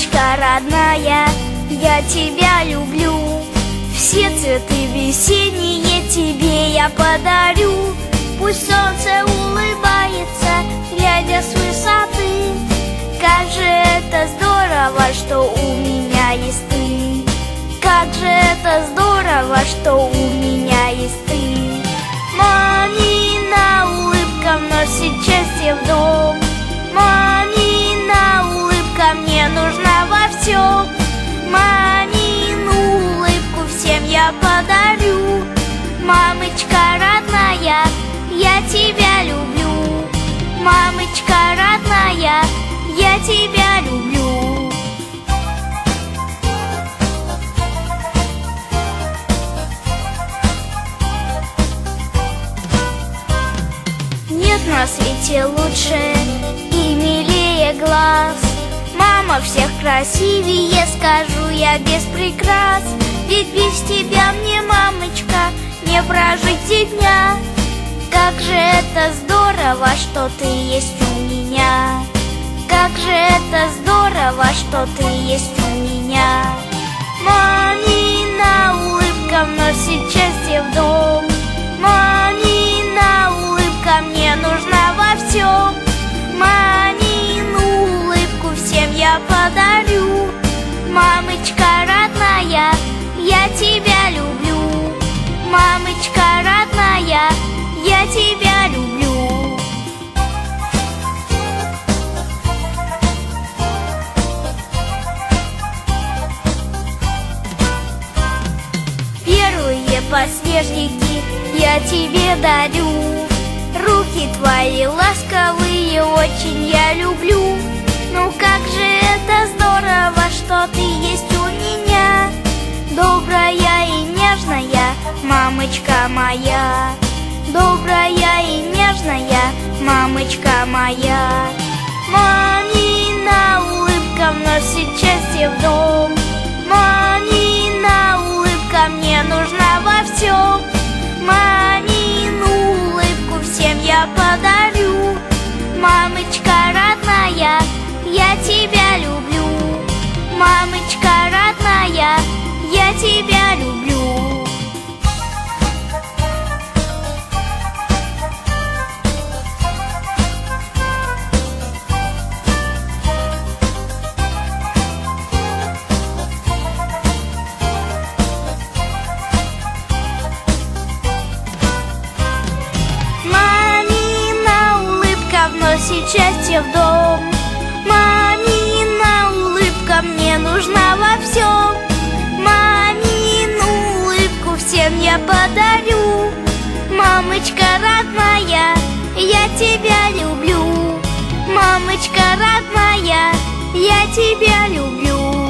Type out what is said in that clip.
Мамочка родная, я тебя люблю. Все цветы весенние тебе я подарю. Пусть солнце улыбается, глядя с высоты. Как же это здорово, что у меня есть ты. Как же это здорово, что у меня есть ты. Мамина улыбка вносит счастье в дом. Мамина улыбка мне нужна во всем. Мамину улыбку всем я подарю. Мамочка родная, я тебя люблю. Мамочка родная, я тебя люблю. Нет на свете лучше и милее глаз. Мама всех красивее, скажу я без прикрас. Ведь без тебя мне, мамочка, не прожить и дня. Как же это здорово, что ты есть у меня. Как же это здорово, что ты есть у меня. Мамина улыбка вносит счастье в дом. Мамина улыбка мне нужна во всем. Мамину улыбку всем я подарю. Мамочка родная, я тебя люблю. Мамочка родная, я тебя люблю. Первые подснежники я тебе дарю. Руки твои ласковые очень я люблю. Ну как же это здорово, что ты есть у меня. Добрая и нежная мамочка моя. Добрая и нежная мамочка моя. Мамина улыбка вносит счастье в дом. Мамина улыбка мне нужна во всем. Мамину улыбку всем я подарю. Мамочка родная, я тебя люблю. Мамочка родная, я тебя люблю. Мамина улыбка вносит счастье в дом. Мамина улыбка мне нужна во всем. Мамину улыбку всем я подарю. Мамочка родная, я тебя люблю. Мамочка родная, я тебя люблю.